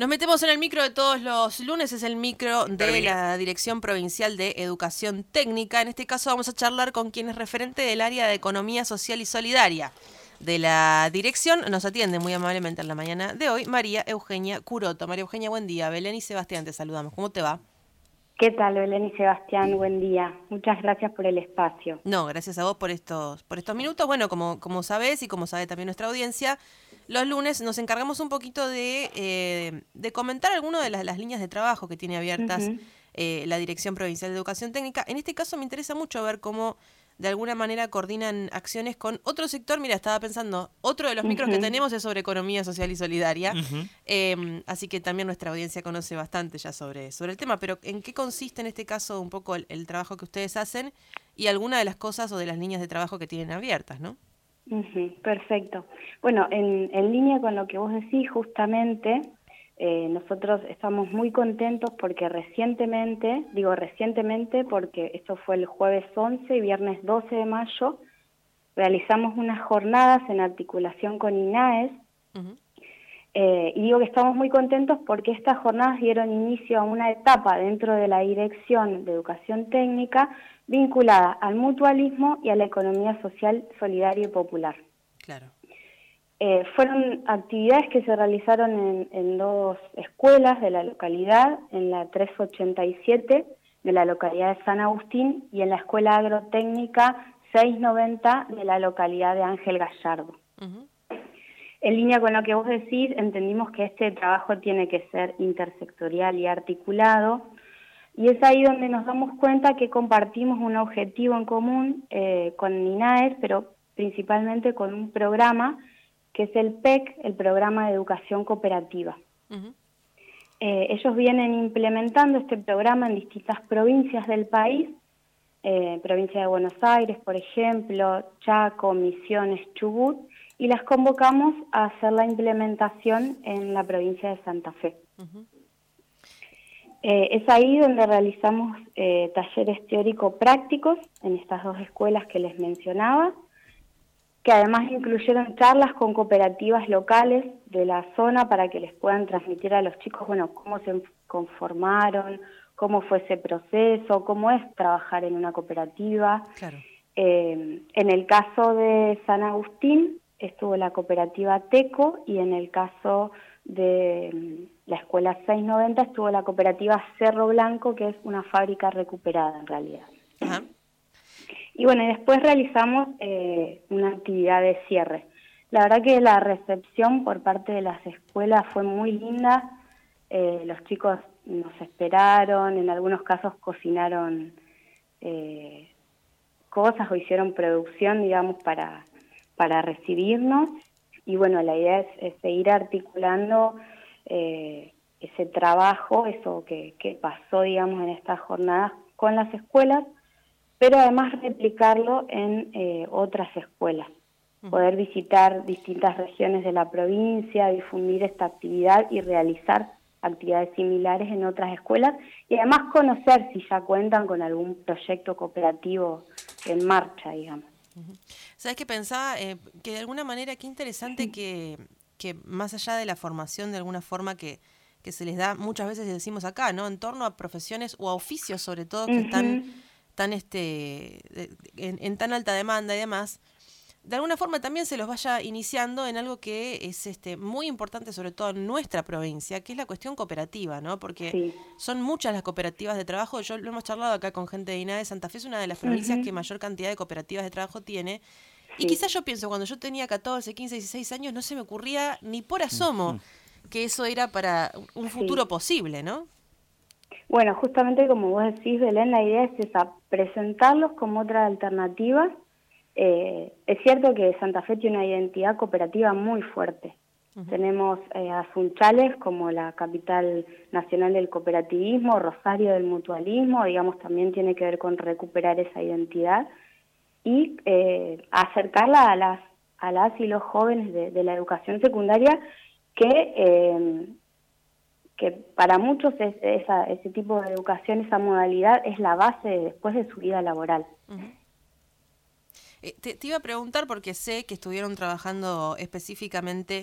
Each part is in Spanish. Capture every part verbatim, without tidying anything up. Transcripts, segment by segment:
Nos metemos en el micro de todos los lunes, es el micro de Terminé. la Dirección Provincial de Educación Técnica. En este caso vamos a charlar con quien es referente del área de Economía Social y Solidaria de la dirección. Nos atiende muy amablemente en la mañana de hoy María Eugenia Curoto. María Eugenia, buen día. Belén y Sebastián, te saludamos. ¿Cómo te va? ¿Qué tal, Belén y Sebastián? Buen día. Muchas gracias por el espacio. No, gracias a vos por estos, por estos minutos. Bueno, como, como sabés y como sabe también nuestra audiencia, los lunes nos encargamos un poquito de, eh, de comentar algunas de las, las líneas de trabajo que tiene abiertas Uh-huh. eh, la Dirección Provincial de Educación Técnica. En este caso me interesa mucho ver cómo de alguna manera coordinan acciones con otro sector. Mira, estaba pensando, otro de los micros Uh-huh. que tenemos es sobre economía social y solidaria, Uh-huh. eh, así que también nuestra audiencia conoce bastante ya sobre, sobre el tema, pero ¿en qué consiste en este caso un poco el, el trabajo que ustedes hacen y alguna de las cosas o de las líneas de trabajo que tienen abiertas, ¿no? Uh-huh. Perfecto. Bueno, en, en línea con lo que vos decís, justamente, eh, nosotros estamos muy contentos porque recientemente, digo recientemente porque esto fue el jueves once y viernes doce de mayo, realizamos unas jornadas en articulación con INAES. Uh-huh. Eh, y digo que estamos muy contentos porque estas jornadas dieron inicio a una etapa dentro de la Dirección de Educación Técnica vinculada al mutualismo y a la economía social, solidaria y popular. Claro. Eh, fueron actividades que se realizaron en, en dos escuelas de la localidad, en la trescientos ochenta y siete de la localidad de San Agustín y en la Escuela Agrotécnica seiscientos noventa de la localidad de Ángel Gallardo. Uh-huh. En línea con lo que vos decís, entendimos que este trabajo tiene que ser intersectorial y articulado, y es ahí donde nos damos cuenta que compartimos un objetivo en común eh, con INAES, pero principalmente con un programa que es el P E C, el Programa de Educación Cooperativa. Uh-huh. Eh, ellos vienen implementando este programa en distintas provincias del país, eh, provincia de Buenos Aires, por ejemplo, Chaco, Misiones, Chubut, y las convocamos a hacer la implementación en la provincia de Santa Fe. Uh-huh. Eh, es ahí donde realizamos eh, talleres teórico-prácticos en estas dos escuelas que les mencionaba, que además incluyeron charlas con cooperativas locales de la zona para que les puedan transmitir a los chicos, bueno, cómo se conformaron, cómo fue ese proceso, cómo es trabajar en una cooperativa. Claro. Eh, en el caso de San Agustín estuvo la cooperativa Teco y en el caso de la escuela seiscientos noventa estuvo la cooperativa Cerro Blanco, que es una fábrica recuperada en realidad. Ajá. Y bueno, y después realizamos eh, una actividad de cierre. La verdad que la recepción por parte de las escuelas fue muy linda, eh, los chicos nos esperaron, en algunos casos cocinaron eh, cosas o hicieron producción, digamos, para, para recibirnos. Y bueno, la idea es, es seguir articulando eh, ese trabajo, eso que, que pasó, digamos, en estas jornadas con las escuelas, pero además replicarlo en eh, otras escuelas, uh-huh. Poder visitar distintas regiones de la provincia, difundir esta actividad y realizar actividades similares en otras escuelas y además conocer si ya cuentan con algún proyecto cooperativo en marcha, digamos. Uh-huh. ¿Sabes qué pensaba? Eh, que de alguna manera qué interesante sí. que, que más allá de la formación de alguna forma que, que se les da, muchas veces decimos acá, ¿no? En torno a profesiones o a oficios sobre todo que uh-huh. están tan este en, en tan alta demanda y demás, de alguna forma también se los vaya iniciando en algo que es este muy importante, sobre todo en nuestra provincia, que es la cuestión cooperativa, ¿no? Porque sí. son muchas las cooperativas de trabajo. Yo lo hemos charlado acá con gente de INAES. Santa Fe es una de las provincias uh-huh. que mayor cantidad de cooperativas de trabajo tiene. Sí. Y quizás yo pienso, cuando yo tenía catorce, quince, dieciséis años, no se me ocurría ni por asomo uh-huh. que eso era para un futuro sí. posible, ¿no? Bueno, justamente como vos decís, Belén, la idea es esa, presentarlos como otra alternativa. Eh, es cierto que Santa Fe tiene una identidad cooperativa muy fuerte. Uh-huh. Tenemos eh, a Sunchales como la capital nacional del cooperativismo, Rosario del mutualismo, digamos, también tiene que ver con recuperar esa identidad y eh, acercarla a las, a las y los jóvenes de, de la educación secundaria que... Eh, que para muchos es, esa, ese tipo de educación, esa modalidad, es la base de, después de su vida laboral. Uh-huh. Eh, te, te iba a preguntar, porque sé que estuvieron trabajando específicamente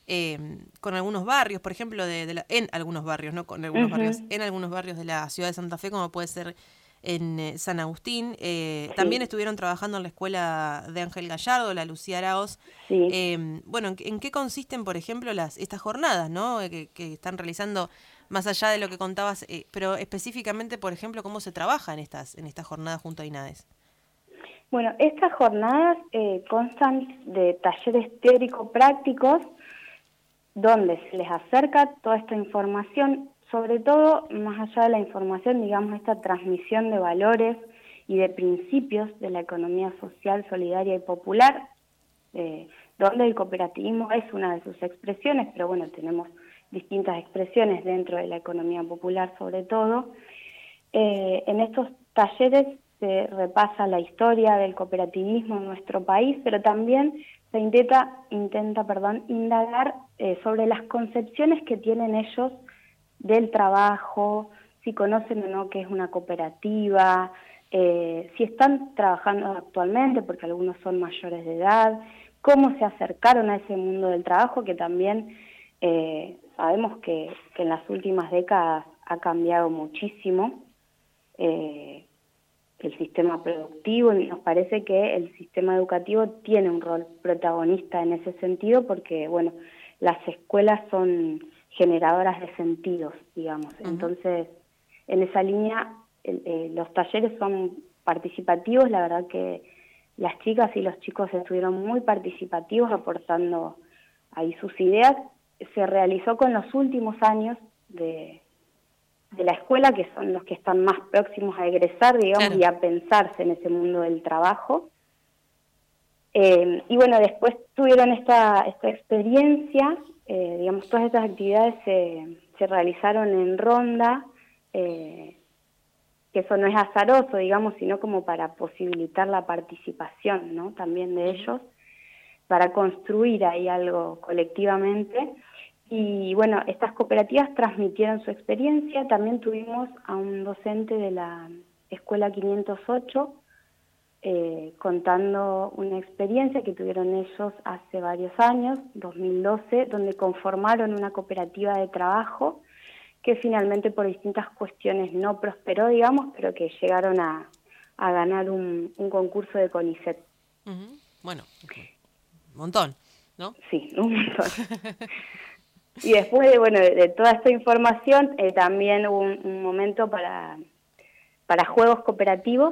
eh, con algunos barrios, por ejemplo, de, de la, en algunos barrios, no con algunos uh-huh. barrios, en algunos barrios de la ciudad de Santa Fe, como puede ser en eh, San Agustín. Eh, sí. También estuvieron trabajando en la escuela de Ángel Gallardo, la Lucía Araoz. Sí. Eh, bueno, ¿en, ¿en qué consisten, por ejemplo, las estas jornadas, ¿no? que, que están realizando, más allá de lo que contabas, eh, pero específicamente, por ejemplo, cómo se trabaja en estas, en estas jornadas junto a INADES? Bueno, estas jornadas eh, constan de talleres teórico-prácticos donde se les acerca toda esta información, sobre todo, más allá de la información, digamos, esta transmisión de valores y de principios de la economía social, solidaria y popular, eh, donde el cooperativismo es una de sus expresiones, pero bueno, tenemos distintas expresiones dentro de la economía popular sobre todo. Eh, en estos talleres se repasa la historia del cooperativismo en nuestro país, pero también se intenta, intenta perdón, indagar eh, sobre las concepciones que tienen ellos del trabajo, si conocen o no qué es una cooperativa, eh, si están trabajando actualmente, porque algunos son mayores de edad, cómo se acercaron a ese mundo del trabajo, que también eh, sabemos que, que en las últimas décadas ha cambiado muchísimo eh, el sistema productivo, y nos parece que el sistema educativo tiene un rol protagonista en ese sentido, porque bueno, las escuelas son generadoras de sentidos, digamos. Uh-huh. Entonces, en esa línea, el, eh, los talleres son participativos, la verdad que las chicas y los chicos estuvieron muy participativos, aportando ahí sus ideas. Se realizó con los últimos años de, de la escuela, que son los que están más próximos a egresar, digamos, claro, y a pensarse en ese mundo del trabajo. Eh, y bueno, después tuvieron esta, esta experiencia, eh, digamos, todas estas actividades se, se realizaron en ronda, eh, que eso no es azaroso, digamos, sino como para posibilitar la participación, ¿no?, también de ellos, para construir ahí algo colectivamente. Y bueno, estas cooperativas transmitieron su experiencia. También tuvimos a un docente de la Escuela quinientos ocho eh, contando una experiencia que tuvieron ellos hace varios años, dos mil doce, donde conformaron una cooperativa de trabajo que finalmente por distintas cuestiones no prosperó, digamos, pero que llegaron a, a ganar un, un concurso de CONICET. Uh-huh. Bueno, okay. Un montón, ¿no? Sí, un montón. Y después de, bueno, de, de toda esta información, eh, también hubo un, un momento para, para juegos cooperativos,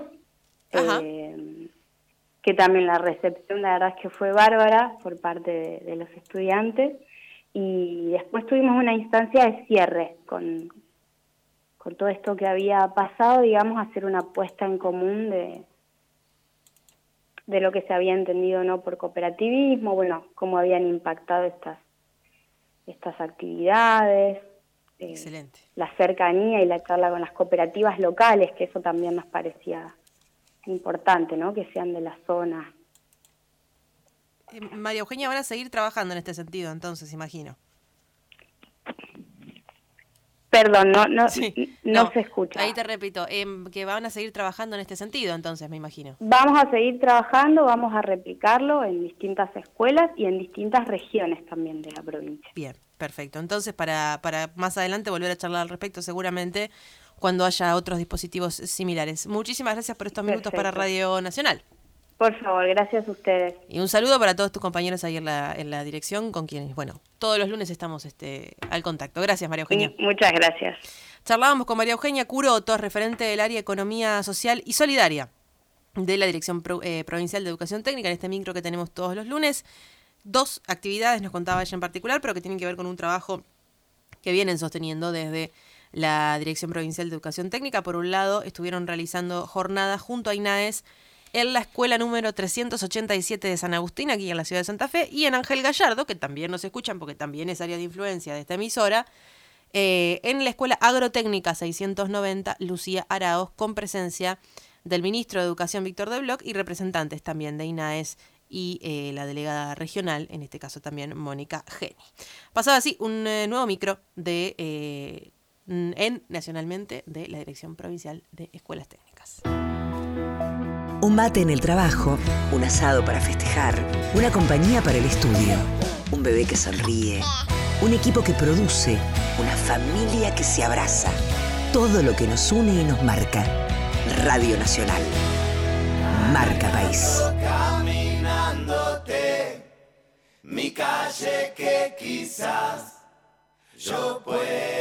eh, que también la recepción, la verdad es que fue bárbara por parte de, de los estudiantes. Y después tuvimos una instancia de cierre con, con todo esto que había pasado, digamos, hacer una puesta en común de, de lo que se había entendido no por cooperativismo, bueno, cómo habían impactado estas estas actividades, eh, excelente, la cercanía y la charla con las cooperativas locales, que eso también nos parecía importante, ¿no?, que sean de la zona. Eh, María Eugenia, van a seguir trabajando en este sentido, entonces, imagino. Perdón, no no, sí, no, no se escucha. Ahí te repito, eh, que van a seguir trabajando en este sentido, entonces, me imagino. Vamos a seguir trabajando, vamos a replicarlo en distintas escuelas y en distintas regiones también de la provincia. Bien, perfecto. Entonces, para, para más adelante volver a charlar al respecto, seguramente, cuando haya otros dispositivos similares. Muchísimas gracias por estos minutos Perfecto. para Radio Nacional. Por favor, gracias a ustedes. Y un saludo para todos tus compañeros ahí en la, en la dirección, con quienes, bueno, todos los lunes estamos este, al contacto. Gracias, María Eugenia. Muchas gracias. Charlábamos con María Eugenia Curoto, referente del área Economía Social y Solidaria de la Dirección Pro, eh, Provincial de Educación Técnica, en este micro que tenemos todos los lunes. Dos actividades nos contaba ella en particular, pero que tienen que ver con un trabajo que vienen sosteniendo desde la Dirección Provincial de Educación Técnica. Por un lado, estuvieron realizando jornadas junto a INADES en la escuela número trescientos ochenta y siete de San Agustín, aquí en la ciudad de Santa Fe, y en Ángel Gallardo, que también nos escuchan porque también es área de influencia de esta emisora, eh, en la escuela agrotécnica seiscientos noventa, Lucía Araoz, con presencia del ministro de Educación, Víctor de Bloch, y representantes también de INADES y eh, la delegada regional, en este caso también Mónica Geni. Pasaba así un eh, nuevo micro de eh, en nacionalmente de la Dirección Provincial de Escuelas Técnicas. Un mate en el trabajo, un asado para festejar, una compañía para el estudio, un bebé que sonríe, un equipo que produce, una familia que se abraza. Todo lo que nos une y nos marca. Radio Nacional. Marca País. Caminándote, mi calle que quizás yo pueda